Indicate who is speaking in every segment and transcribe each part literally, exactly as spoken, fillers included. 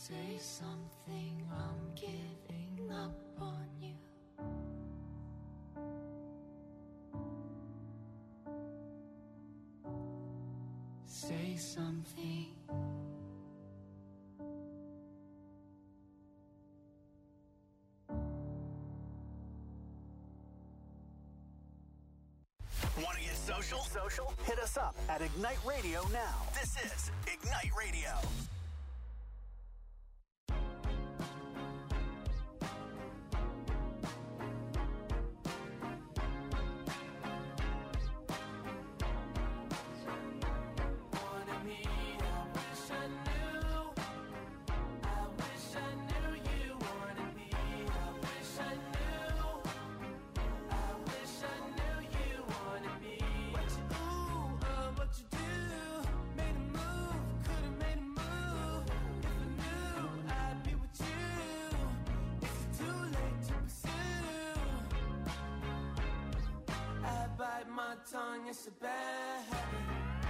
Speaker 1: Say something, I'm giving up on you. Say something.
Speaker 2: Want to get social? Social? Hit us up at Ignite Radio now. This is Ignite Radio.
Speaker 3: Tongue, it's a bad habit.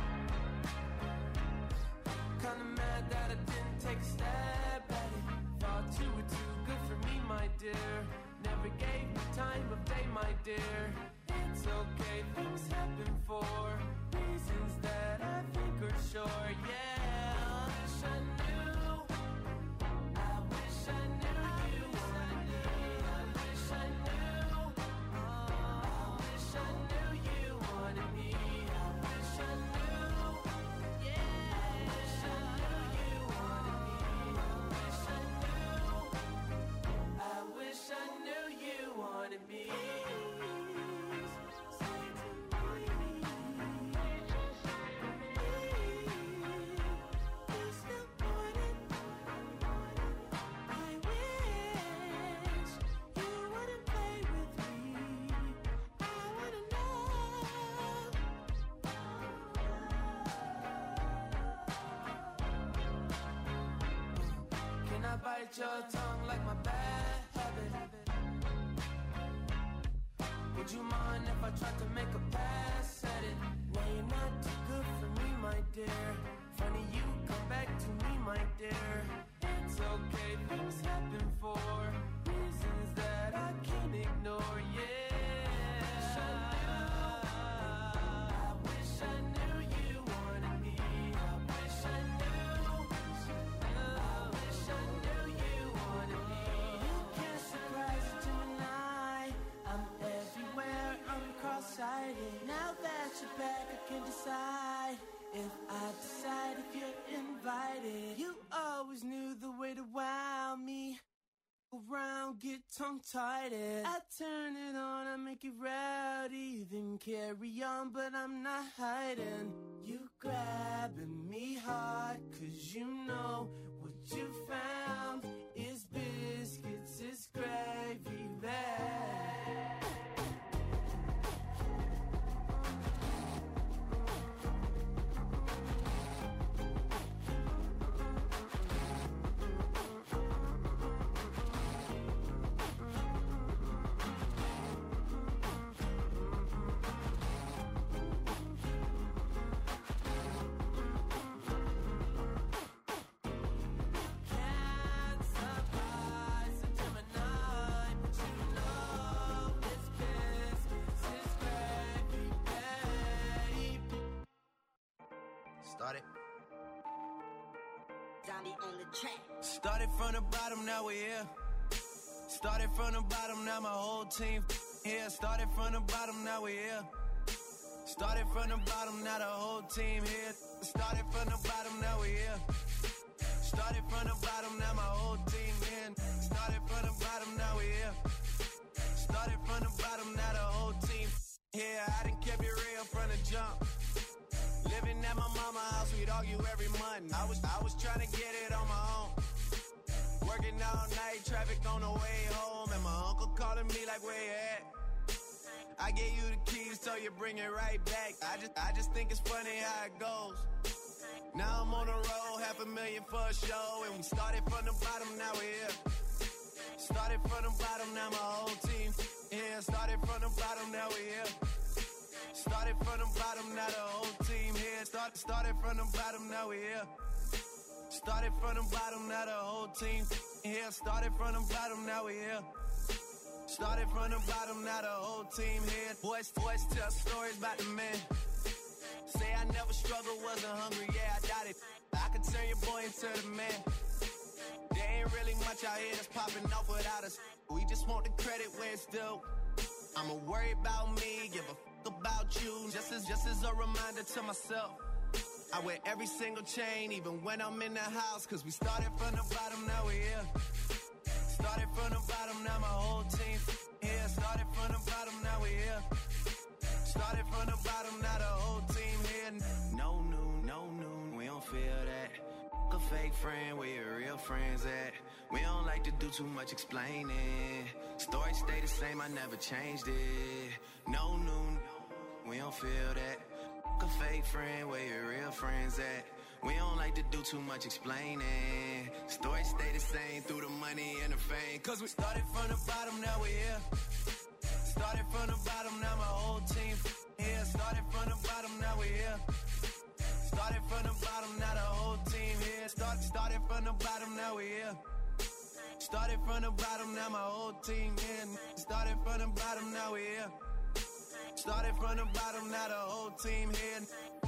Speaker 3: Kinda mad that I didn't take a stab at it. Thought you were too good for me, my dear. Never gave me time of day, my dear. It's okay, things happen for reasons that I think are sure, yeah. I wish I knew. I wish I knew you wanted me. I wish I knew. I wish I knew you wanted me. I wish I knew. Yeah. I wish I knew you wanted me. I wish I knew. I wish I knew you wanted me. Bite your tongue like my bad habit. Would you mind if I tried to make a pass at it? No, you're not too good for me, my dear. Funny you come back to me, my dear. It's okay, things happen for reasons that I can't ignore, yeah. Now that you're back, I can decide if I decide if you're invited. You always knew the way to wow me. Around, get tongue-tied. I turn it on, I make it rowdy, then carry on, but I'm not hiding. You grabbing me hard, cause you know what you found is biscuits, is gravy bag.
Speaker 4: Started.
Speaker 5: Johnny on the track.
Speaker 3: Started from the bottom, now we're here. Started from the bottom, now my whole team here. Started from the bottom, now we're here. Started from the bottom, now the whole team here. Started from the bottom, now we're here. Started from the bottom, now my whole team in. Started from the bottom, now we're here. Started from the bottom, now the whole team here. I done kept it real from the jump. Living at my mama's house, we'd argue every month. I was I was trying to get it on my own. Working all night, traffic on the way home, and my uncle calling me like, where you at? I gave you the keys, so you bring it right back. I just I just think it's funny how it goes. Now I'm on the road, half a million for a show, and we started from the bottom, now we're here. Started from the bottom, now my whole team here. Started from the bottom, now we're here. Started from the bottom, now the whole team here. Start, started from the bottom, now we're here. Started from the bottom, now the whole team here. Started from the bottom, now we here. Started from the bottom, now the whole team here. Boys, boys tell stories about the man. Say I never struggled, wasn't hungry, yeah, I doubt it. I could turn your boy into the man. There ain't really much out here that's popping off without us. We just want the credit where it's due. I'ma worry about me, give a fuck about you. Just as, just as a reminder to myself. I wear every single chain, even when I'm in the house. Cause we started from the bottom, now we here. Started from the bottom, now my whole team here. Started from the bottom, now we here. Started from the bottom, now the whole team here. No noon, no noon, we don't feel that. A fake friend, where your real friends at? We don't like to do too much explaining. Story stay the same, I never changed it. No noon, we don't feel that. A fake friend, where your real friends at? We don't like to do too much explaining. Story stay the same through the money and the fame. Cause we started from the bottom, now we here. Started from the bottom, now my whole team here. Started from the bottom, now we here. Started from the bottom, now the whole team here. Start, started from the bottom, now we here. Started from the bottom, now my whole team here. Started from the bottom, now we here. Started from the bottom, now the whole team here.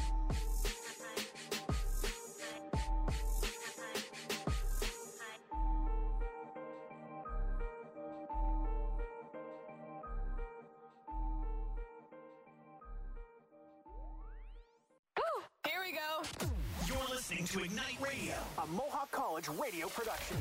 Speaker 4: Here we go.
Speaker 2: You're listening to Ignite Radio, a Mohawk College radio production.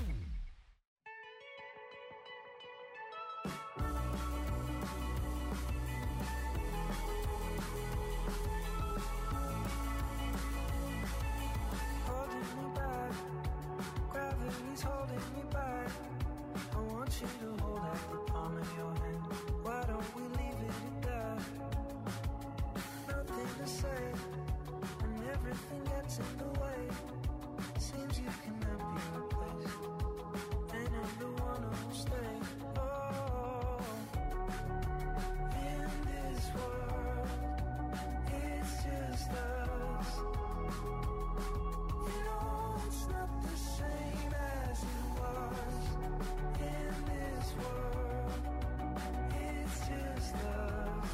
Speaker 5: Holding me back, gravity's holding me back. I want you to hold out the palm of your hand. Why don't we leave it at that? Nothing to say, and everything gets in the way. Seems you cannot be replaced, and I'm the one who'll stay. Oh, in this world, it's just us. You know it's not the same as it was. In this world, it's just us.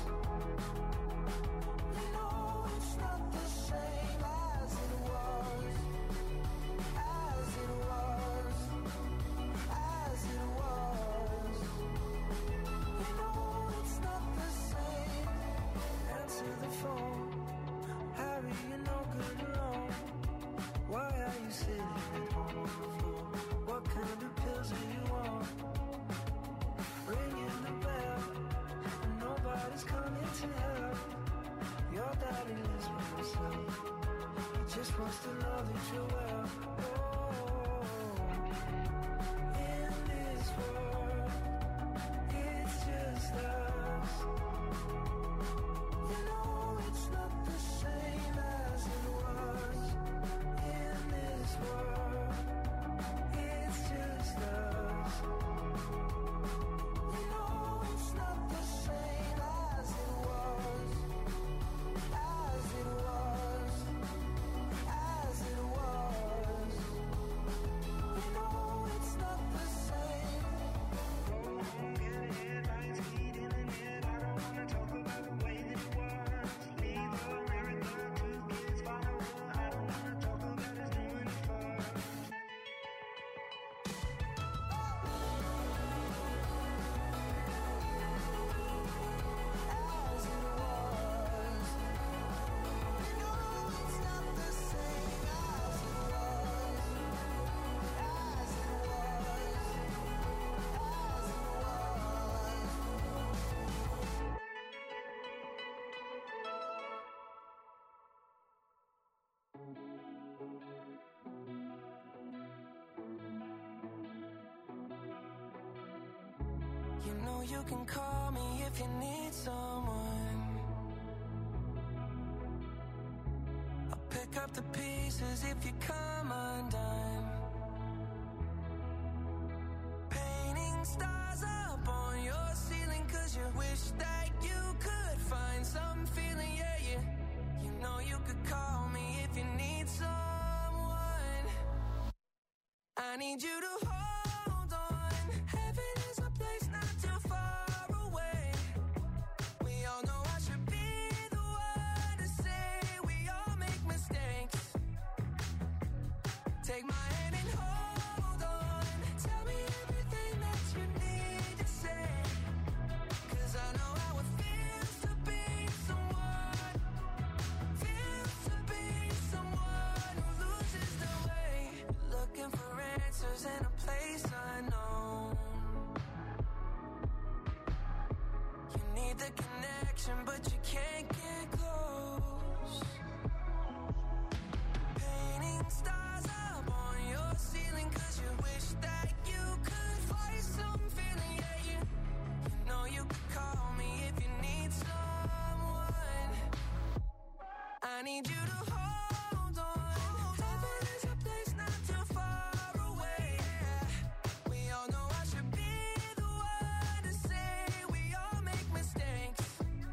Speaker 5: You know it's not the same as it was. As it was. As it was. You know it's not the same. Answer the phone. Harry, you're no good alone. Why are you sitting at home on the floor? What kind of pills are you on? Ringing the bell, and nobody's coming to help. Your daddy lives by himself. He just wants to know that you're well. Oh, in this world, it's just us. You know it's not the same as it was. In this world, it's just us. You know it's not the same as it was. As it was. As it was. You know it's not the same. Oh, get it, lights heating in it. I don't wanna talk about the way that it was. Leave America, two kids follow her. I don't wanna talk about us doing it first. As it was. You know it's not the same as it was. As it was. As it was. You know you can call me if you need someone. I'll pick up the pieces if you come undone. Painting stars up on your ceiling 'cause you wish that you could find some feeling, yeah, yeah. You know you could call me if you need someone. need you to hold on. Heaven is a place not too far away. We all know I should be the one to say we all make mistakes. Take my hand and hold on. Tell me everything that you need to say. 'Cause I know how it feels to be someone. Feels to be someone who loses the way. Looking for answers in a place unknown. You need the connection, but you can't get close. Painting stars up on your ceiling 'cause you wish that you could fly some feeling. Yeah, you, you know you could call me if you need someone. I need you to hold on. Heaven is a place not too far away. We all know I should be the one to say we all make mistakes.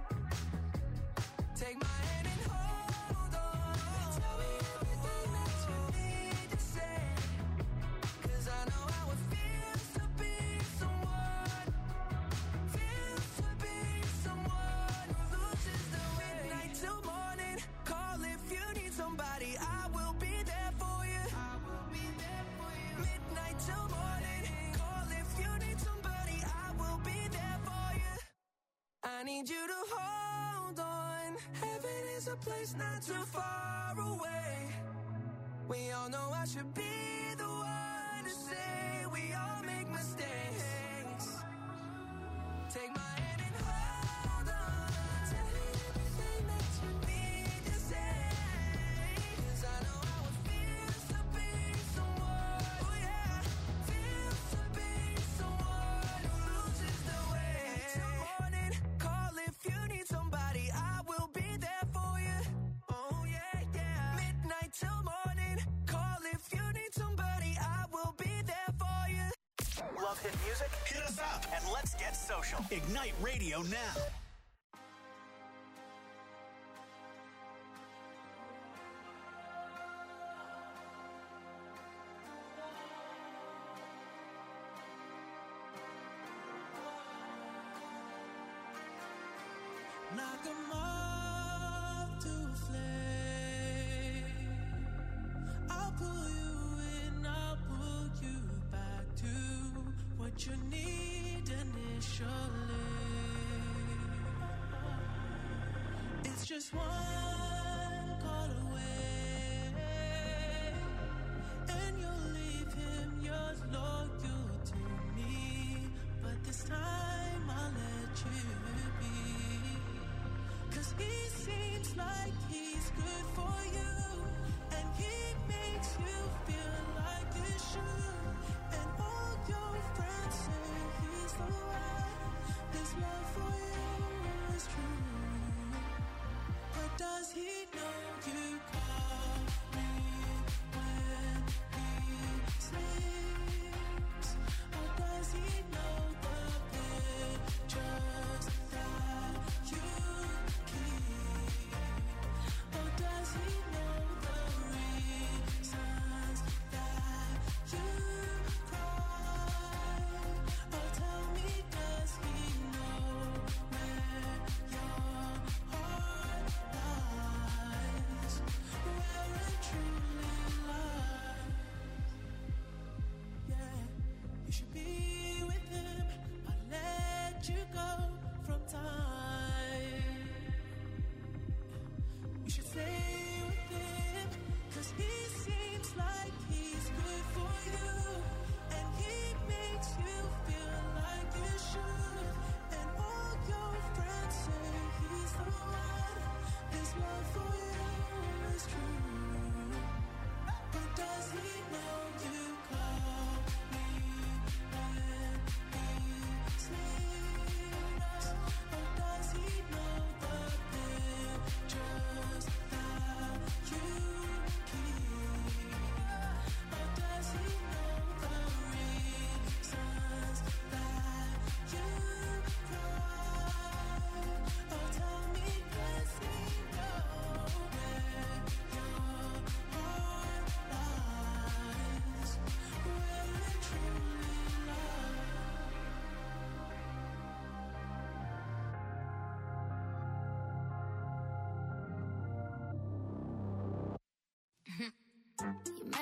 Speaker 5: Take my hand and hold on. Tell me everything that you need to say. 'Cause I know how it feels to be someone. Feels to be someone who loses the way. Midnight till morning. Call if you need somebody. I will be there for you. I will be there for you. Midnight till morning. Call if you need somebody. I will be there for you. I need you to hold on. Heaven is a place not too far away. We all know I should be the one to say we all make mistakes. Take my hand and hold on. Tell me everything that you need to say. 'Cause I know how it feels to be someone. Oh yeah, feels to be someone who loses the way. Till morning, call if you need somebody. I will be there for you. Oh yeah, yeah. Midnight till morning, call if you need somebody. I will be there for you.
Speaker 2: Love hit music? Hit us up and let's get social. Ignite Radio now.
Speaker 5: Knock 'em off to a flame. I'll pull you in, I'll pull you back to what you need initially. It's just one call away, and you'll leave him, you're loyal to me. But this time I'll let you be. 'Cause he seems like he's good for you, and he makes you feel like you should. And all your friends say he's the one. This love for you is true. But does he know you call me when he sleeps? Or does he know the pictures that you keep? Or does he know the reasons that you cry? Or tell me, does he know when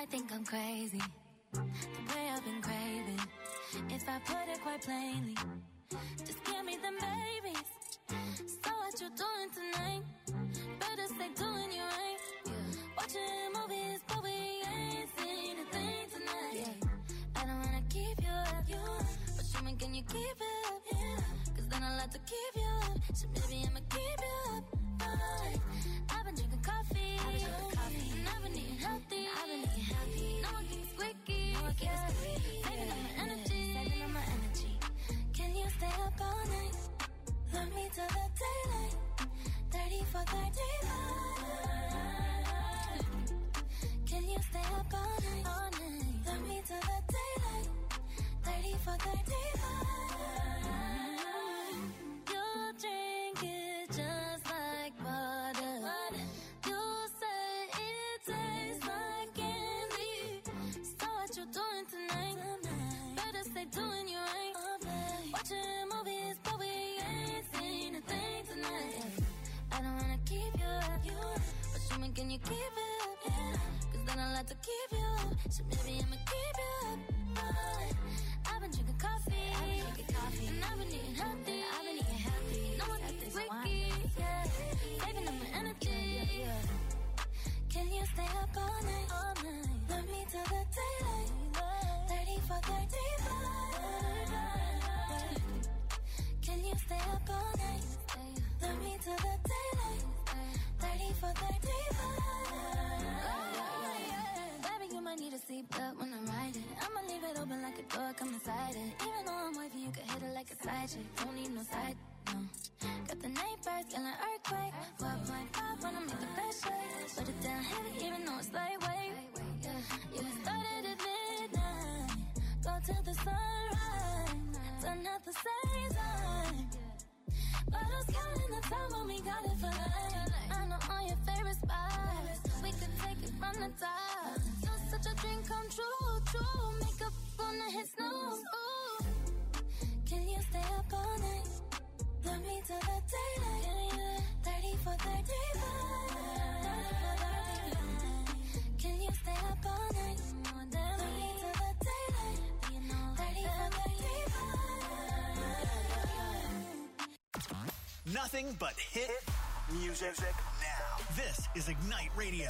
Speaker 1: might think I'm crazy, the way I've been craving. If I put it quite plainly, just give me them babies. So what you doing tonight? Better stay doing you right. Watching movies, but we ain't seen a thing tonight. I don't wanna keep you up, you up. But show me, can you keep it up? Yeah. Cause then I'll have to keep you up. So maybe I'ma keep you up. Right. I've been drinking coffee, I've been drinking coffee. And I've been eating healthy, I've been eating healthy. No one keeps squeaky, no one keeps squeaky. Saving up my energy, saving up my energy. Can you stay up all night? Love me till the daylight. thirty for thirty-five. Can you stay up all night? All night. Love me till the daylight. thirty for thirty-five. You drink it just like butter. You say it tastes like candy. So what you doing tonight? Better stay doing you right. Watching movies, but we ain't seen a thing tonight. I don't wanna keep you up, you up. But show me, can you keep it up? Yeah. Cause then I'll have to keep you up. So maybe I'ma keep you up. Right. I've been drinking coffee, I've been drinking coffee. And I've been eating healthy, I've been eating healthy. No one keeps squeaky, yeah. Saving up my energy, yeah. Can you stay up all night? All night. Love me till the daylight. thirty for thirty-five. Can you stay up all night? Love me till the daylight. thirty for thirty-five. Baby, you might need a seatbelt when I'm riding. I'ma leave it open like a door, come inside it. Even though I'm wifey, you can hit it like a side chick. Don't need no side, no. Got the neighbors, feeling earthquake. four point five, wanna make the best shake. Put it down heavy, even though it's lightweight. You started at midnight, go till the sunrise. Done at the same time. Bottles counting the time when we got it for life. I know all your favorite spots. We could take it from the top. You're such a dream come true, true. Makeup gonna hit snooze. Ooh. Can you stay up all night? Love me till the daylight. thirty for thirty-five. Can you stay up all night? Love me till the daylight. thirty for thirty-five.
Speaker 2: Nothing but hit music now. This is Ignite Radio.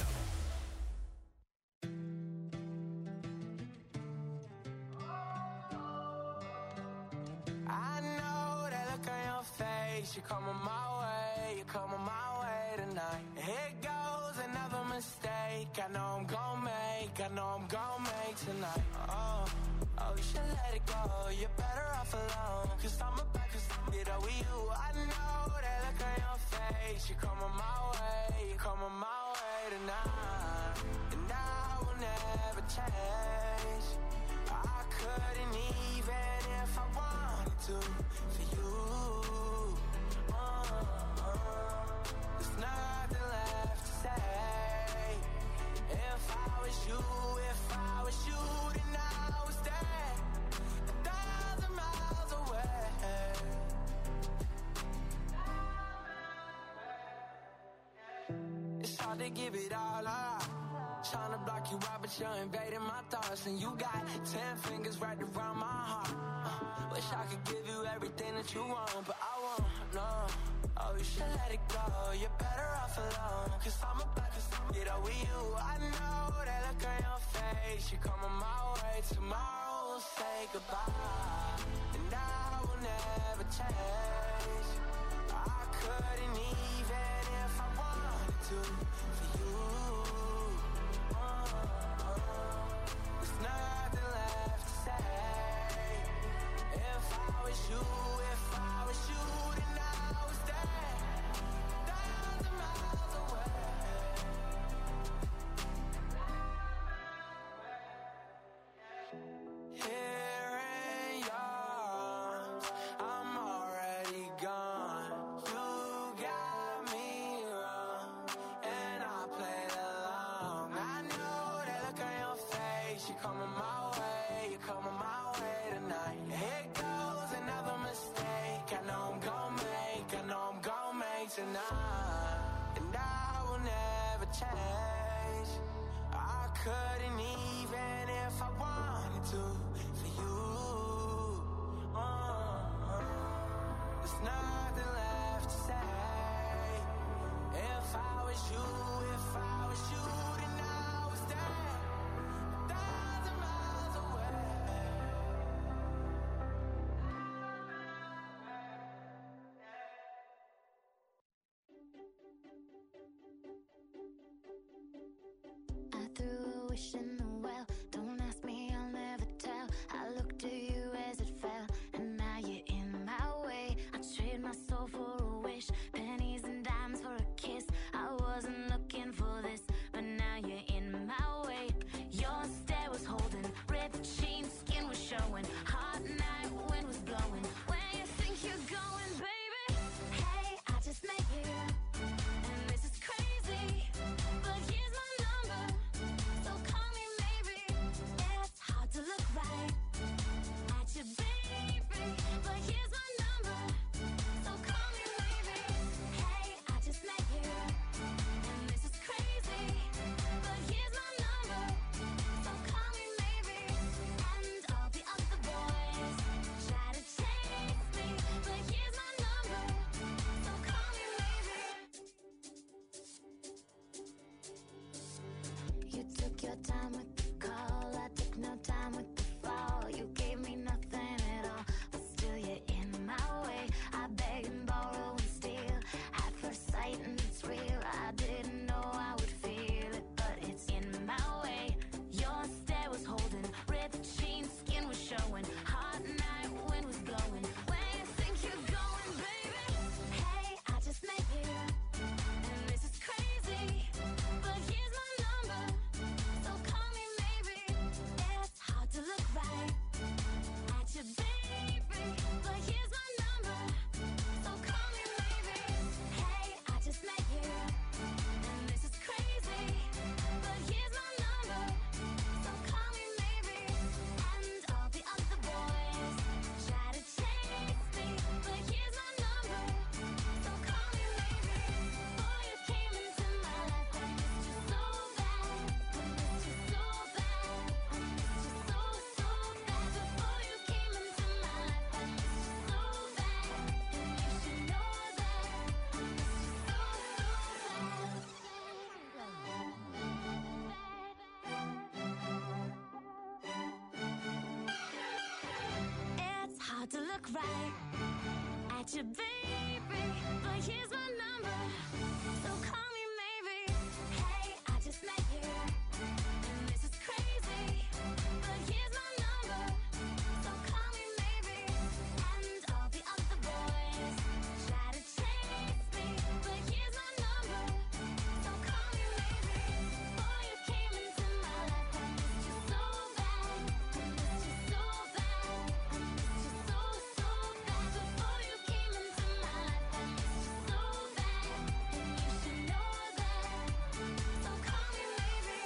Speaker 3: I know that look on your face. You're coming my way, you're coming my way tonight. Here goes another mistake. I know I'm gon' make, I know I'm gon' make tonight. Oh, oh, you should let it go. You're better off alone. Cause I'm about to get over you. I know that look on your face. You're coming my way, you're coming my way tonight. And I will never change. I couldn't even if I wanted to for you. Uh, uh, there's nothing left to say. If I was you, if I was you, then I would stay a thousand miles away. It's hard to give it all up. Trying to block you out, but you're invading my thoughts. And you got ten fingers right around my heart. uh, Wish I could give you everything that you want, but I won't, no. Oh, you should let it go, you're better off alone. Cause I'm about to get over you. I know that look on your face. You're coming my way, tomorrow we'll say goodbye. And I will never change. I couldn't even if I wanted to for you. There's nothing left to say. If I was you, if I was you, then I would stay a thousand miles away. Here in your arms, I'm already gone. You got me wrong, and I played along. I know that look on your face. You're coming my way, you're coming my way tonight. Here goes another mistake. I know I'm gon' make, I know I'm gon' make tonight. And I will never change. I couldn't even if I wanted to for you. Uh, there's nothing left to say. If I was you, if I was you, then I was there, a thousand miles away.
Speaker 1: I threw a wish in the well. Don't ask me, I'll never tell. I looked at you as it fell, and now you're in my way. I trade my soul for a wish, pennies and dimes for a kiss. I wasn't looking for this, but now you're in my way. Your stare was holding, ripped jeans, skin was showing. Hot night, wind was blowing. Where you think you're going, baby? Hey, I just met you, and this is crazy, but here's my number, so call me maybe. It's hard to look right at you, baby, but here's my number, so call me maybe. Hey, I just met you, and this is crazy, but here's my number, so call me maybe. And all the other boys try to chase me, but here's my number, so call me maybe. You took your time with the call, I took no time with the fall. You gave me nothing at all, but still you're in my way. I beg and borrow and steal, at first sight and it's real. I didn't know I would feel it, but it's in my way. Your stare was holding, ripped jeans, skin was showing. Hot night, wind was blowing. Where you think you're going, baby? Hey, I just met you, and this is crazy, but here's my number, so call me maybe. It's hard to look right at you, baby, but here's my number, so call me maybe. Hey, I just met you, and this is crazy, but here's my number, so call me maybe. And all the other boys try to chase me, but here's my number, so call me maybe. Before you came into my life, I missed you so bad, I missed you so bad, I missed you so, so bad. Before you came into my life, I missed you so bad, and you should know that I missed you so, so bad. It's hard to look right at you, baby, but here's my number, so call me maybe. Hey, I just met you, and this is crazy, but here's my number, so call me maybe. And all the other boys try to chase me, but here's my number, so call me maybe. Before you came into my life, I missed you so bad, I missed you so bad, I missed you so, so bad. Before you came into my life, I missed you so bad, and you should know that, so call me maybe.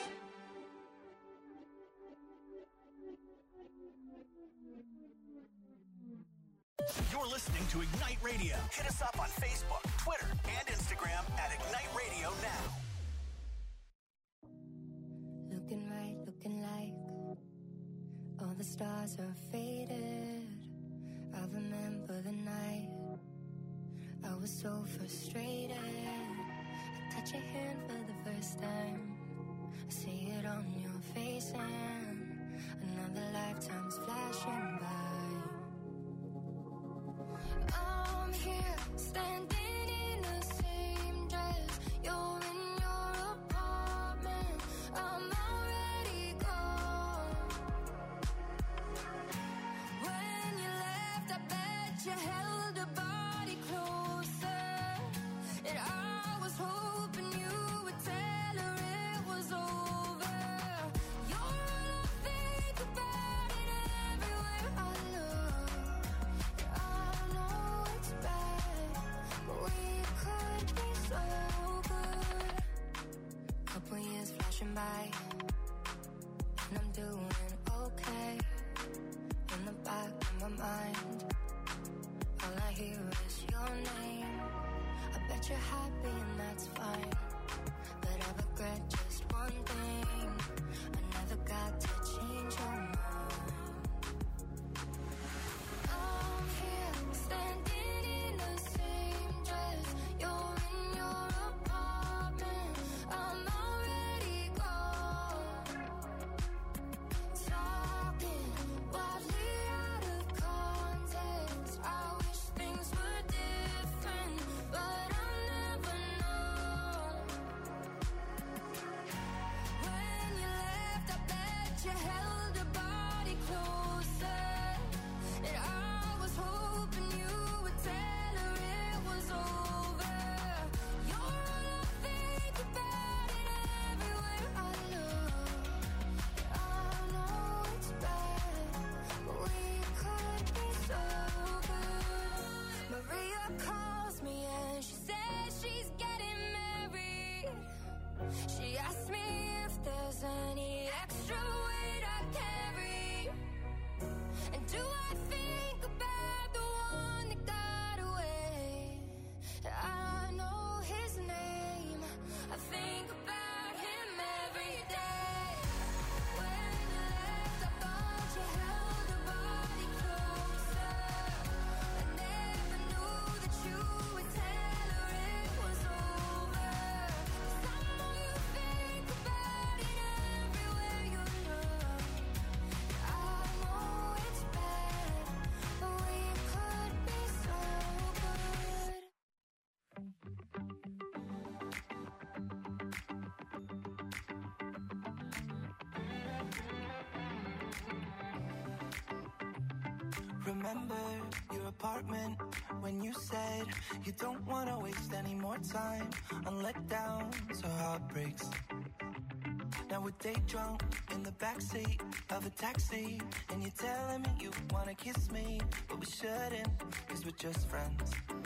Speaker 2: You're listening to Ignite Radio. Hit us up on Facebook, Twitter, and Instagram at Ignite Radio Now.
Speaker 5: Looking right, looking like all the stars are faded. I remember the night I was so frustrated. I touch your hand for the first time. I see it on your face, and another lifetime's flashing by. I'm here, standing in the same dress. You're in your apartment. I'm already gone. When you left, I bet you held a body closer, and I was hoping you would tell her it was over. You're all I think about, and everywhere I look, I know it's bad, but we could be so good. Couple years flashing by, and I'm doing okay. In the back of my mind, all I hear is your name. I bet you're happy and that's fine, but I regret just one thing.
Speaker 1: when she says she's getting married. She asked me if there's any extra weight I carry. And do I think about the one that got away? I know his name. I think about him every day. When you left, I thought you held her body closer. I never knew that you would tell her it was over. 'Cause I know you think about it everywhere you look. I know it's bad, but we could be so good.
Speaker 5: Remember your apartment when you said you don't want to waste any more time on letdowns or heartbreaks. Now we're day drunk in the backseat of a taxi, and you're telling me you want to kiss me, but we shouldn't, cause we're just friends.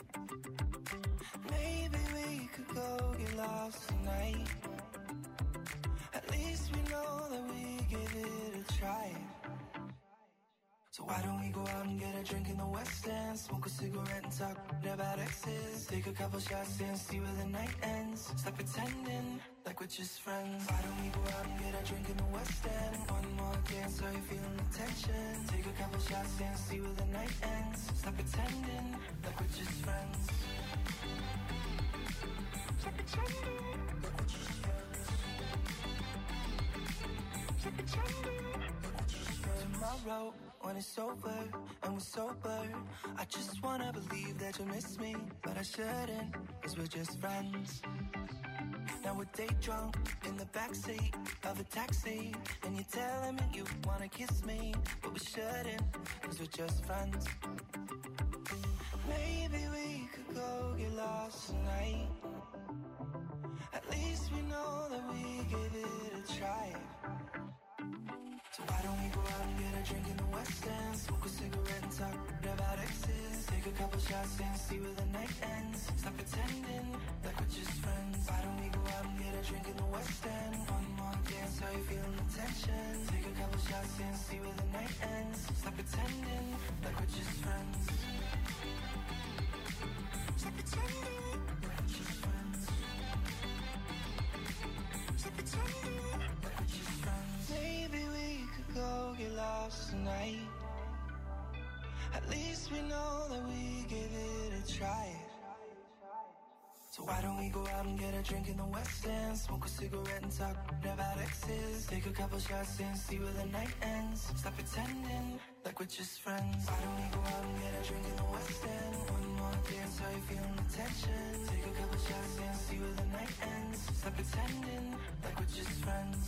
Speaker 5: Maybe we could go get lost tonight. At least we know that we give it a try. So why don't we go out and get a drink in the West End, smoke a cigarette and talk about exes, take a couple shots and see where the night ends. Stop pretending like we're just friends. Why don't we go out and get a drink in the West End, one more dance, so you're feeling the tension, take a couple shots and see where the night ends. Stop pretending like we're just friends. Stop pretending like we're just friends. Stop pretending like we're just friends. Tomorrow when it's over and we're sober, I just wanna believe that you miss me, but I shouldn't, cause we're just friends. Now we're day drunk in the backseat of a taxi, and you're telling me you wanna kiss me, but we shouldn't, cause we're just friends. Maybe we could go get lost tonight. At least we know that we give it a try. So why don't we go out and get a drink in the West End, smoke a cigarette and talk about exes, take a couple shots and see where the night ends. Stop pretending like we're just friends. Why don't we go out and get a drink in the West End, one more dance, so you're feeling the tension, take a couple shots and see where the night ends. Stop pretending like we're just friends. Stop pretending like we're just friends. Stop pretending like we're just friends. Maybe we could go get lost tonight. At least we know that we give it a try. So why don't we go out and get a drink in the West End, smoke a cigarette and talk about exes, take a couple shots and see where the night ends. Stop pretending like we're just friends. Why don't we go out and get a drink in the West End, one more dance, so you're feeling the tension, take a couple shots and see where the night ends. Stop pretending like we're just friends.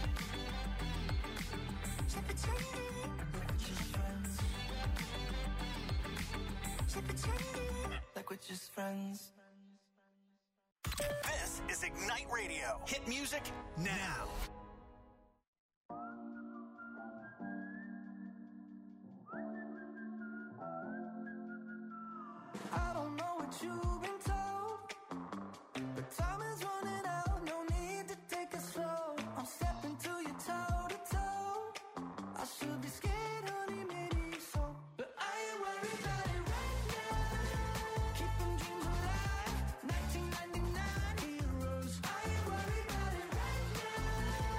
Speaker 5: Stop pretending like we're just friends. Stop pretending like we're just friends.
Speaker 2: This is Ignite Radio. Hit music now.
Speaker 5: I don't know what you've been told, but time is running out, no need to take it slow. I'm stepping to you toe to toe. I should be scared, honey, maybe so, but I ain't worried about it right now. Keep them dreams alive, nineteen ninety-nine heroes. I ain't worried about it right now.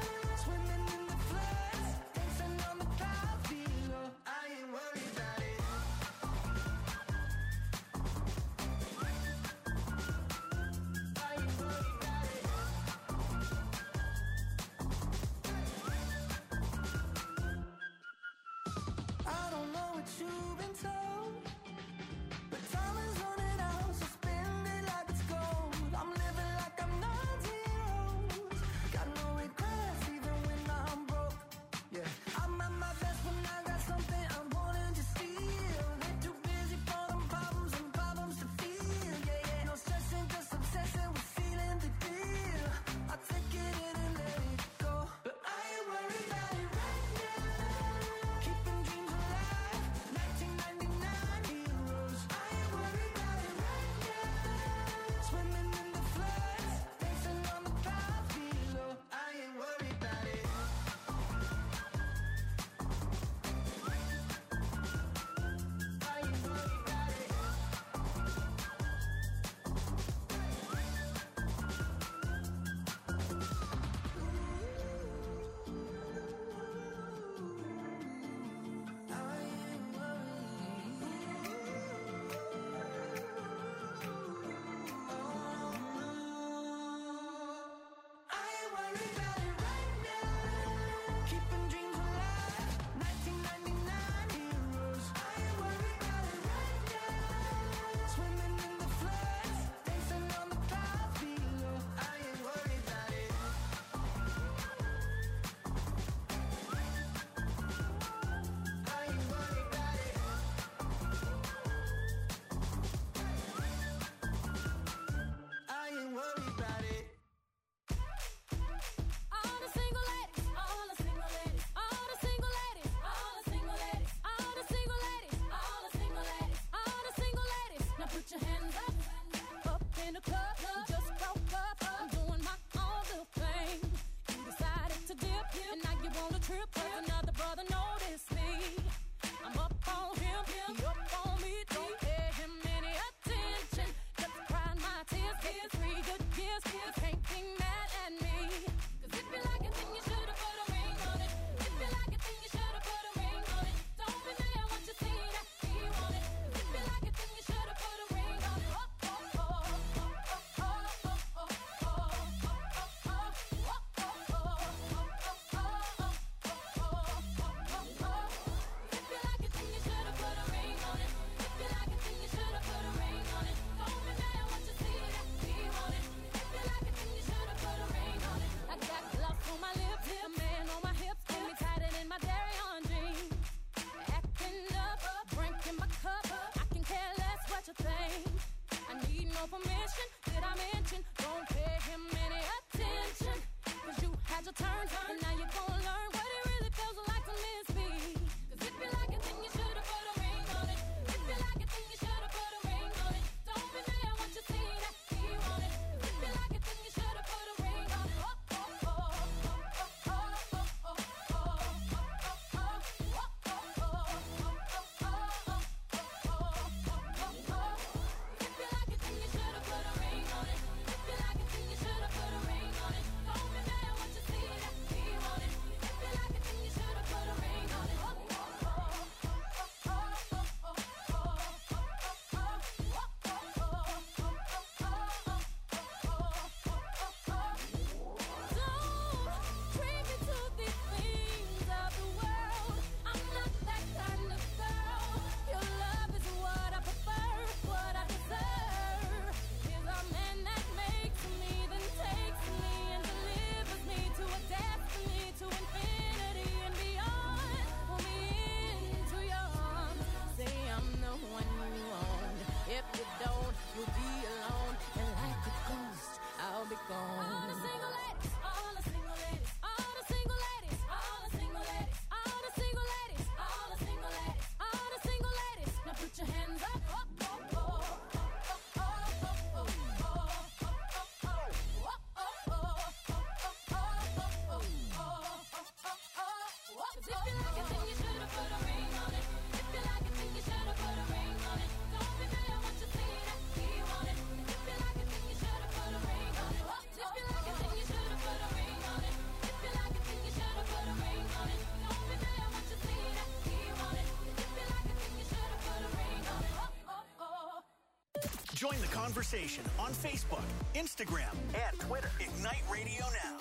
Speaker 2: Join the conversation on Facebook, Instagram, and Twitter. Ignite Radio Now.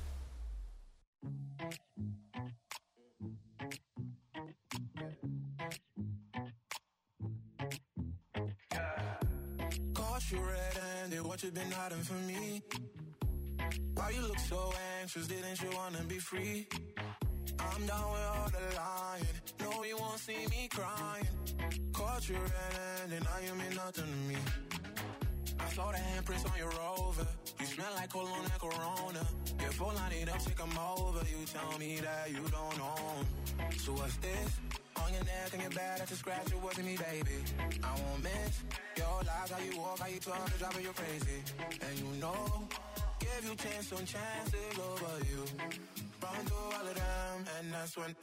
Speaker 3: Caught you red-handed, what you been hiding from me? Why you look so anxious, didn't you wanna be free? I'm down with all the lying, no you won't see me crying. Caught you red-handed, now you mean nothing to me. I saw the handprints on your Rover, you smell like cologne and Corona. Your phone line it up, take 'em over, you tell me that you don't own. So what's this? On your neck and your back, that's a scratch, it wasn't me, baby. I won't miss your lies, how you walk, how you talk, it's driving you crazy. And you know, give you chance on chances over you. Run through all of them, and that's when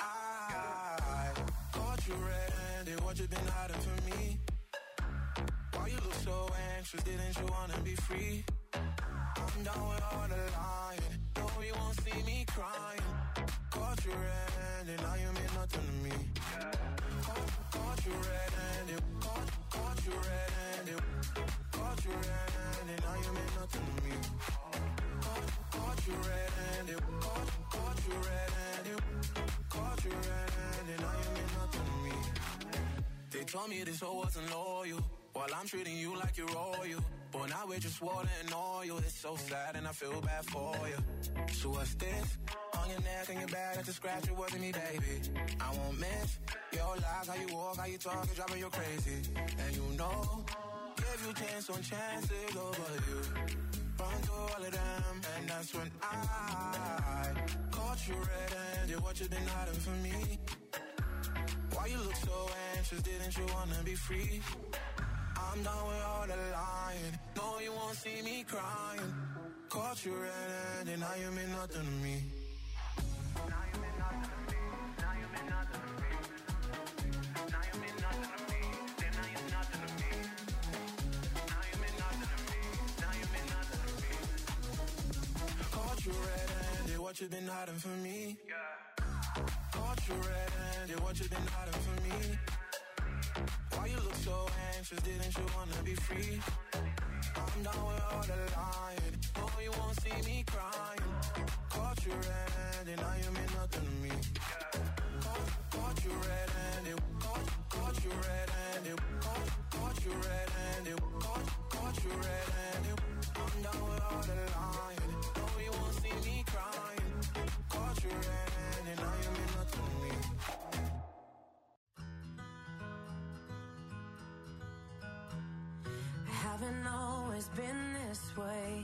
Speaker 3: I caught you red-handed, what you been hiding from me? Why you look so anxious, didn't you wanna be free? I'm down with all the lying, no you won't see me crying. Caught you red-handed, now you mean nothing to me. Caught, caught you red-handed, caught, caught you red-handed, caught you red-handed, now you mean nothing to me. Caught, caught you red-handed, caught, caught you red-handed, caught you red-handed, now you mean nothing to me. They told me this hoe wasn't loyal, while I'm treating you like you're royal. But now we're just water and oil. It's so sad and I feel bad for you. So what's this? On your neck and your back, that's a scratch, it wasn't me, baby. I won't miss your lies, how you walk, how you talk, it's driving you crazy. And you know, give you chance on chances over you. Run through all of them, and that's when I caught you red-handed, what you been hiding from me? Why you look so anxious, didn't you wanna be free? I'm done with all the lying, no you won't see me crying. Caught you red-handed, now you mean nothing to me. Now you mean nothing to me, now you mean nothing to me. Now you mean nothing to me, then now you're nothing to me. Now you mean nothing to me, now you mean nothing to me. Caught you red-handed, what you been hiding from me? Caught you red-handed, what you been hiding from me? Why you look so anxious, didn't you wanna be free? I'm down with all the lying, no you won't see me crying. Caught you red-handed, now you mean nothing to me. Caught, caught you red-handed, caught, caught you red-handed, caught, caught you red-handed, caught, caught you red-handed. I'm down with all the lying, no you won't see me crying. Caught you red-handed, now you mean nothing to me.
Speaker 4: Haven't always been this way.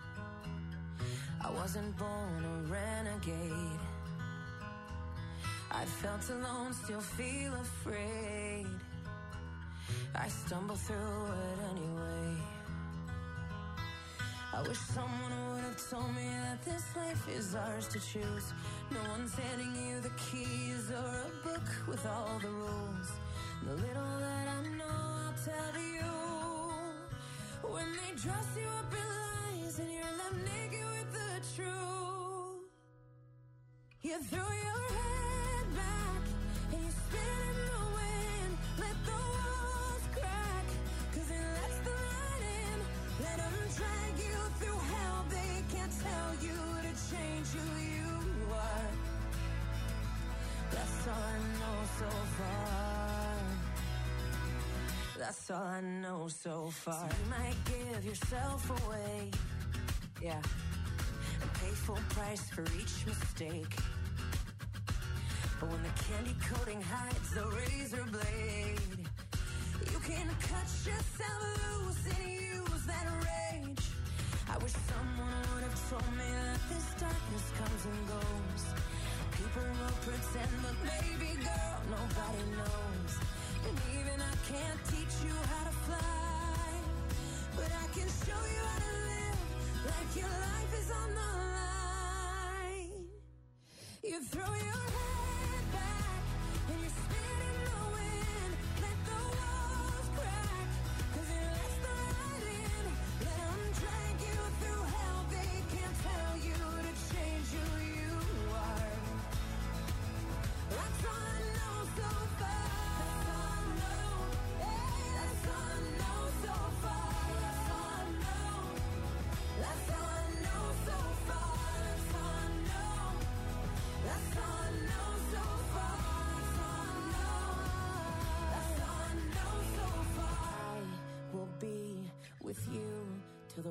Speaker 4: I wasn't born a renegade. I felt alone, still feel afraid. I stumble through it anyway. I wish someone would have told me that this life is ours to choose. No one's handing you the keys or a book with all the rules. The little that I know, I'll tell you. When they dress you up in lies and you're left naked with the truth, you throw your head back and you spin in the wind. Let the walls crack, cause it lets the light in. Let them drag you through hell. They can't tell you to change who you are. That's all I know so far. That's all I know so far. So you might give yourself away, yeah, and pay full price for each mistake. But when the candy coating hides the razor blade, you can cut yourself loose and use that rage. I wish someone would have told me that this darkness comes and goes. People will pretend, but baby girl, nobody knows. And even I can't teach you how to fly, but I can show you how to live like your life is on the line. You throw your head back and you spin in the wind. Let the walls crack, cause it lets the light in. Let them drag you through hell. They can't tell you to change who you are. That's all I know so far. That's all I know so far.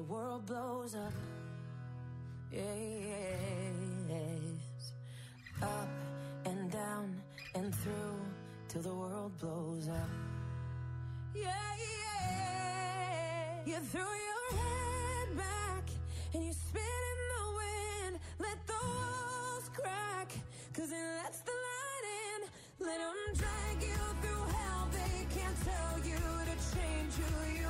Speaker 4: world blows up. Yes. Up and down and through till the world blows up. Yeah, yeah. You threw your head back and you spit in the wind. Let the walls crack, cause it lets the light in. Let them drag you through hell. They can't tell you to change who you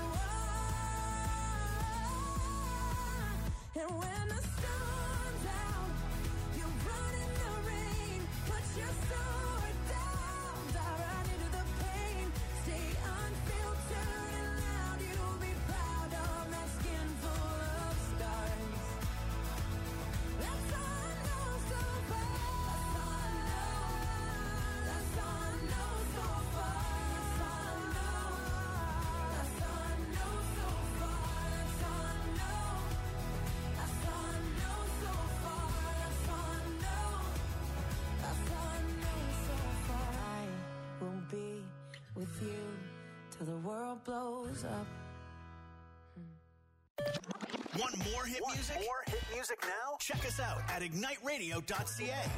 Speaker 4: are. And when the storm's out, you run in the rain. Put your sword down, dive right into the pain. Stay unfiltered and loud. You'll be proud of that skin full of scars. That's all I know so far. That's all I know so far. That's all I know. That's all I know so far. That's all I know. That's all I know so far. That's all I know. That's all I know so far. I will be with you till the world blows up.
Speaker 2: Want more hit
Speaker 6: Want
Speaker 2: music?
Speaker 6: more hit music now?
Speaker 2: Check us out at ignite radio dot c a.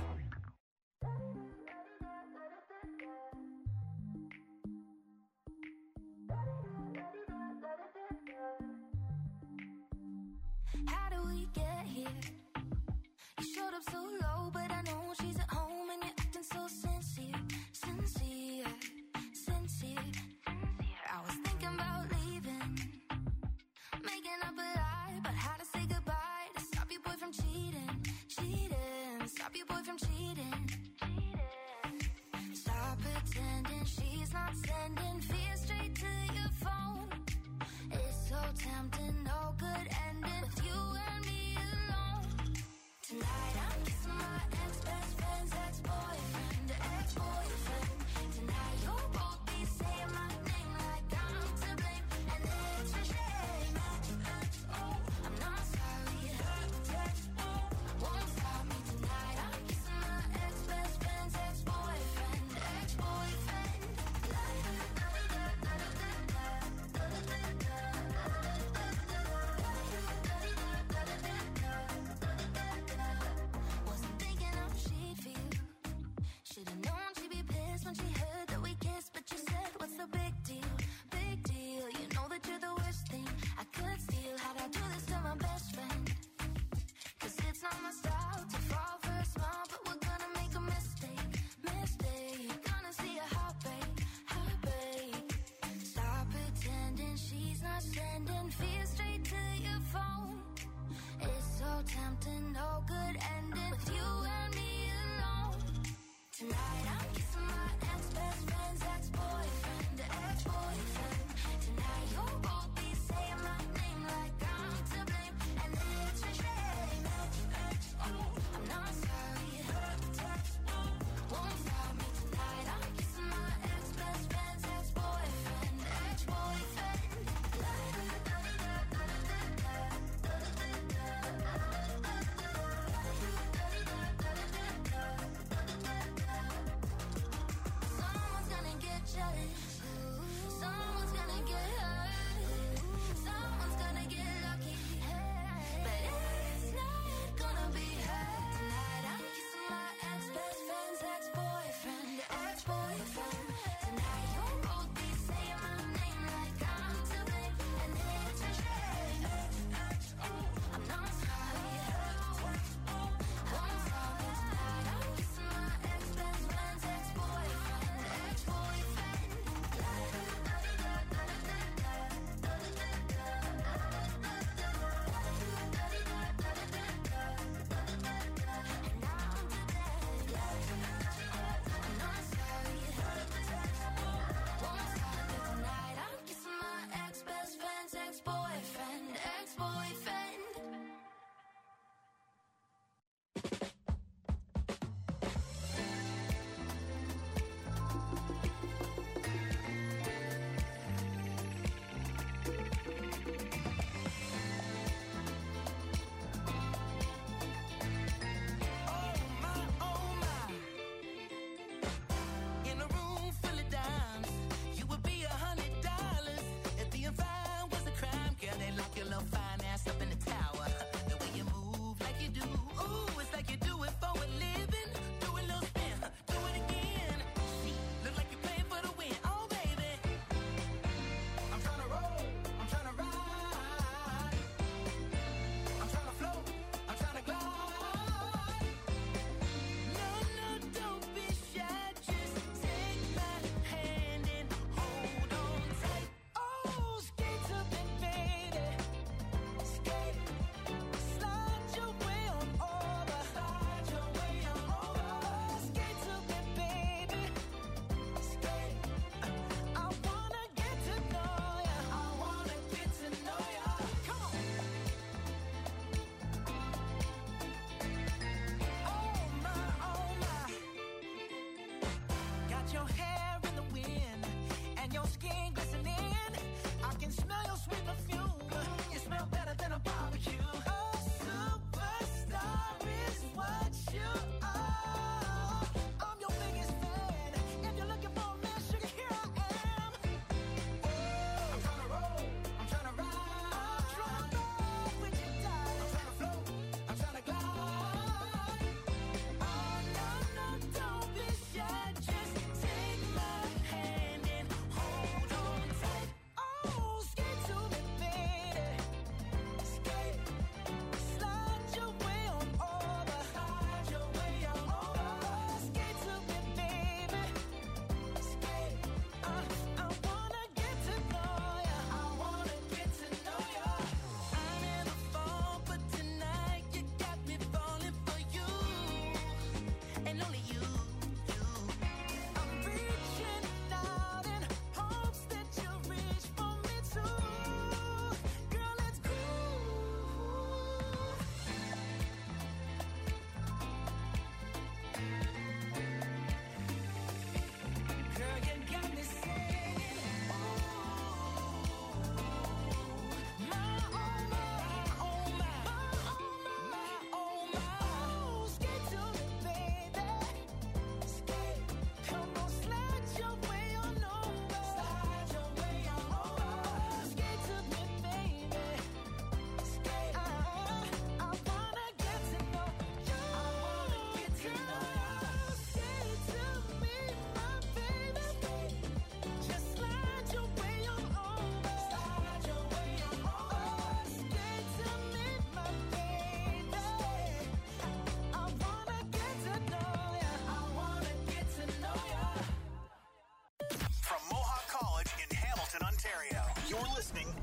Speaker 1: How do we get here? You showed up so low, but I know she's at home and you're acting so sincere, sincere, sincere. I was thinking about leaving, making up a lie about how to say goodbye to stop your boy from cheating, cheating, stop your boy from cheating. Stop pretending she's not sending fear straight to your phone. It's so tempting, no good ending with you and me alone. Tonight I'm kissing my ex-best friend's ex-boyfriend, ex-boyfriend. Tonight you'll both be saying my name like I'm to blame, and it's a shame. Oh, I'm not sorry. Won't stop me tonight. I'm kissing my ex-best friend's ex-boyfriend, ex-boyfriend.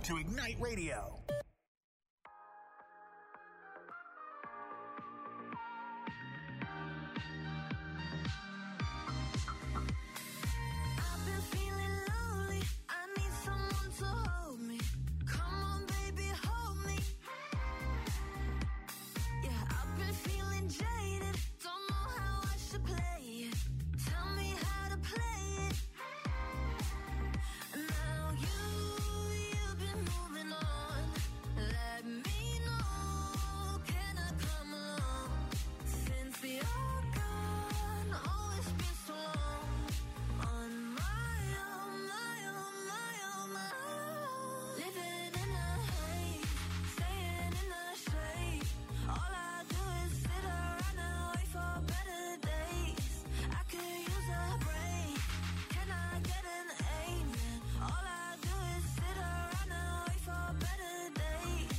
Speaker 2: to Ignite Radio.
Speaker 1: I've been feeling lonely. I need someone to hold me. Come on, baby, hold me. Yeah, I've been feeling jaded. Don't know how I should play it. Tell me how to play it. Now you, you've been moving on. Let me know, can I come along? Since you're gone, oh, it's been so long. On my own, my own, my own, my own. Living in a haze, staying in the shade. All I do is sit around and wait for better days. I could use a break. Can I get an amen? All I do is sit around and wait for better days.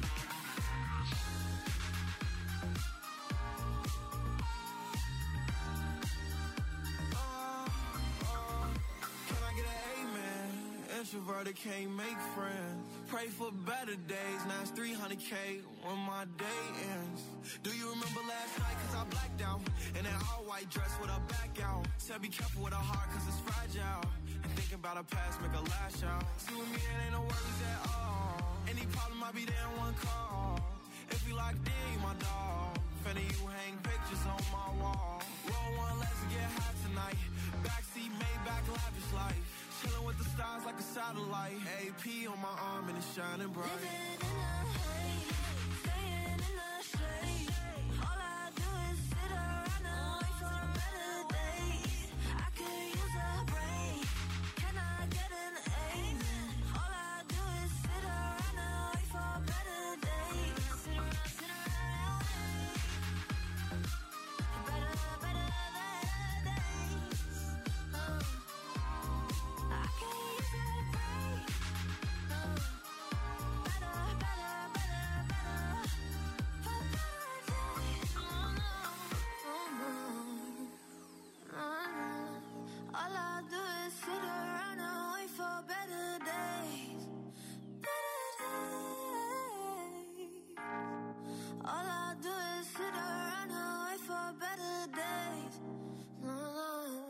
Speaker 3: Can I get an amen? Introverted can't make friends. Pray for better days. Now it's three hundred K when my day ends. Do you remember last night? Cause I blacked out. In that all white dress with a back out. Said be careful with a heart cause it's fragile. And thinking about a past make a lash out. See with me it ain't no worries at all. Any problem I be there in one call. If we locked in, you my dog. Finna you hang pictures on my wall. Roll one, let's get high tonight. Backseat, Maybach, lavish life. Chilling with the stars like a satellite. A P on my arm and it's shining bright.
Speaker 1: Living in a haze, staying in the shade. All I do is sit around and wait for better days. I could use a break. Can I get an amen? All I do is sit around and wait for better days. Sit around, sit around and wait for better, better, better days. Oh. I can use a break. Oh. Better, better, better, better. For better days. Oh no, oh no, oh no. All I do is sit around and wait for better days. Better days. All I do is sit around and wait for better days. No, no.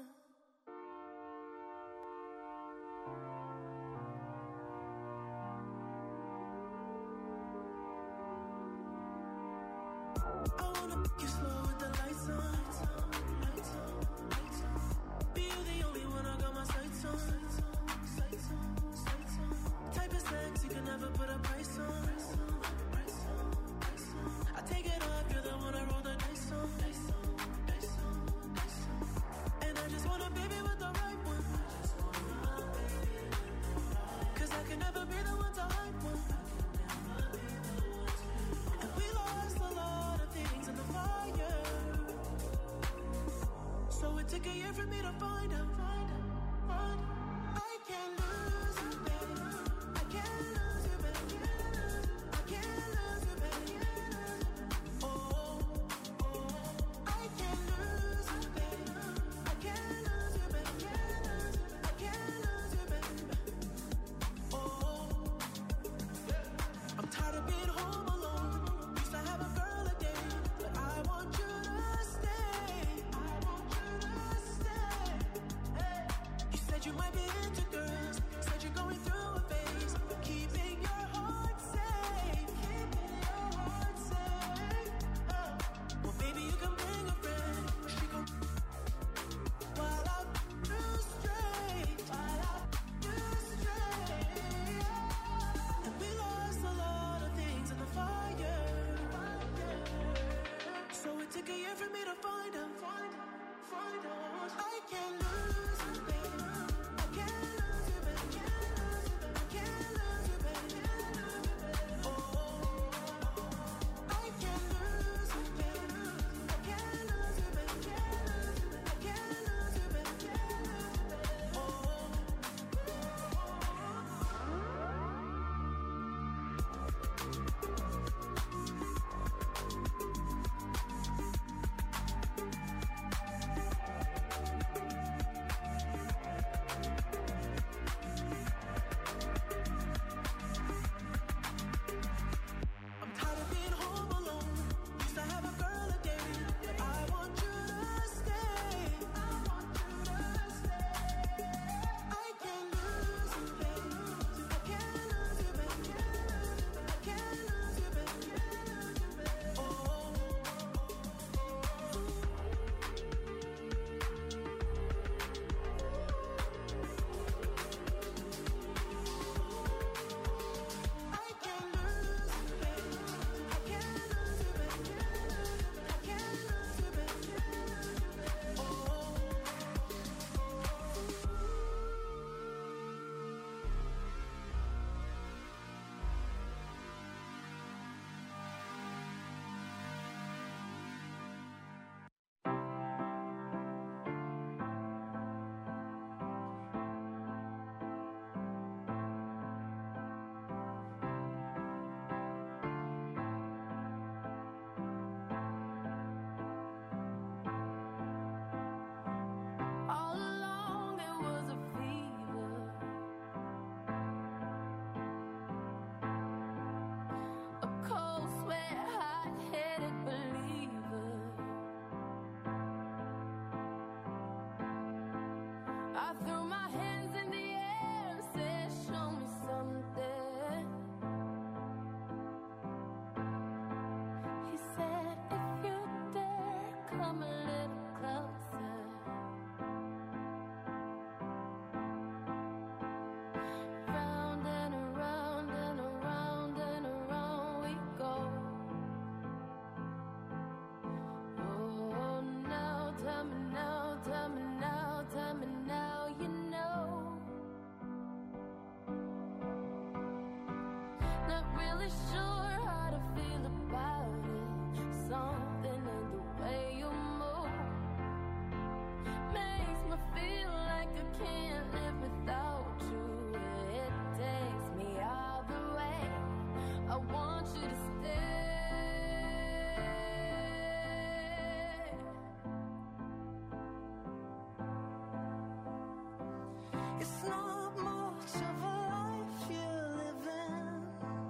Speaker 5: I wanna pick you slow with the lights on. Be you the only one I got my sights on. Type of sex you can never put a price on. I take it off, you're the one I roll the dice on. And I just want a baby with the right one. Cause I can never be the one to hype one. And we lost a lot of things in the fire. So it took a year for me to find out. Find out, find out. I can't lose you, baby. I can't lose you, baby. I can't lose you, baby. Oh, oh. I can't lose you, baby. I can't lose you, baby. I can't lose you, baby. Oh. I'm tired of being home alone. Used to have a girl a day, but I want you to stay. I want you to stay. Hey. You said you might be into girls. Said you're going through a phase. But keeping your heart safe. Keeping your heart safe. Oh. Well, baby, you can bring a friend. She gon' while I do straight. While I do straight. And we lost a lot of things in the fire. So it took a year for me to find out. Find out, find out. I can't lose you, baby. I can't lose you, baby. I can't lose you, baby. Oh, I can't lose you, baby. I can't lose you, baby. I can't lose you, baby. Oh.
Speaker 1: really sure how to feel about it. Something in the way you move makes me feel like I can't live without you. It takes me all the way. I want you to stay.
Speaker 5: It's not much of a life you're living.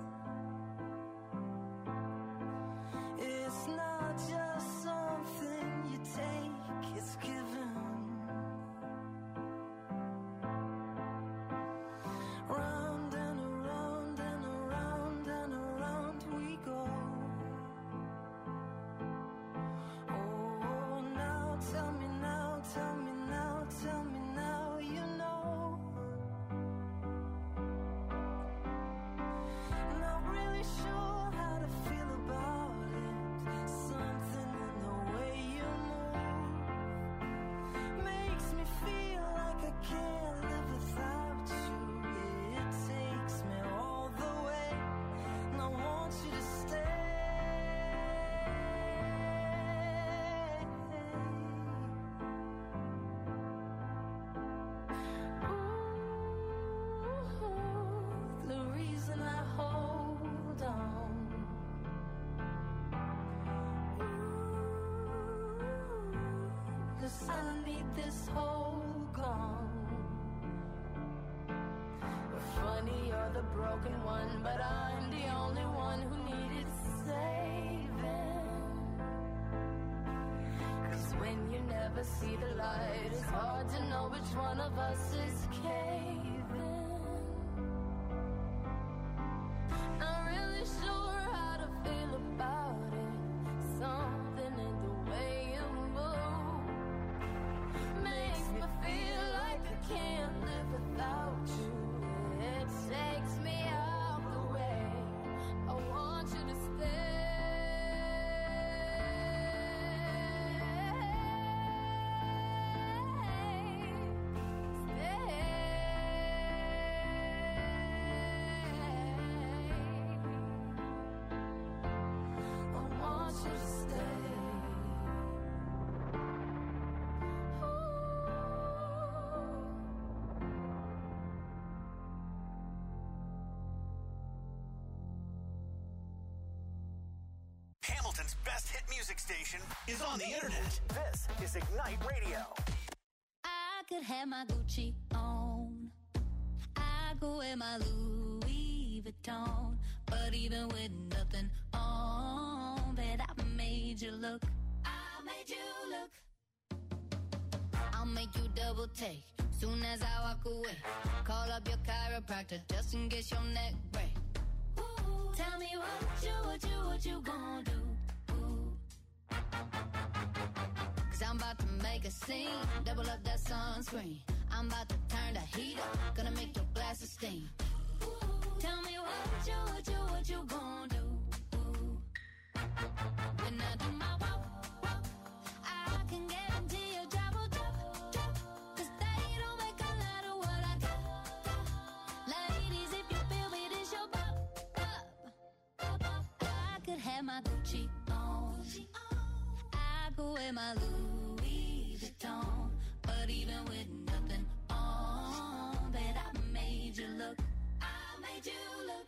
Speaker 5: It's not just something you take, it's given. Round and around and around and around we go. Oh, now tell me now, tell me now, tell me now, you know. Not really sure how to feel about it. Something in the way you move makes me feel like I can't live without you. It takes me all the way, and I want you to stay. Ooh, the reason I hold on. Ooh, 'cause I need this whole gone. Funny, you're the broken one, but I'm the only one who needed saving. 'Cause when you never see the light, it's hard to know which one of us is caving. Not really sure how to feel about it. Something in the way you move makes me feel like I can't live without you. It takes me out the way. I want you to stay. Stay. I want you to stay. Ooh.
Speaker 2: Hamilton's best hit music station is on the internet. This is Ignite Radio.
Speaker 1: I could have my Gucci on. I could wear my Louis Vuitton. But even with nothing on, bet I made you look. I made you look. I'll make you double take soon as I walk away. Call up your chiropractor just in case your neck break. Ooh, tell me what you, what you, what you gonna do. Ooh. 'Cause I'm about to make a scene. Double up that sunscreen. I'm about to turn the heat up. Gonna make your glasses steam. Ooh, tell me what you, what you, what you gonna do. Ooh. When I do my walk, walk, I can guarantee your job will drop, drop. 'Cause they don't make a lot of what I got, got. Ladies, if you feel me, this your pop, pop, pop, pop. I could have my Gucci on. I could wear my Louis Vuitton. But even with nothing on, bet I made you look. I made you look.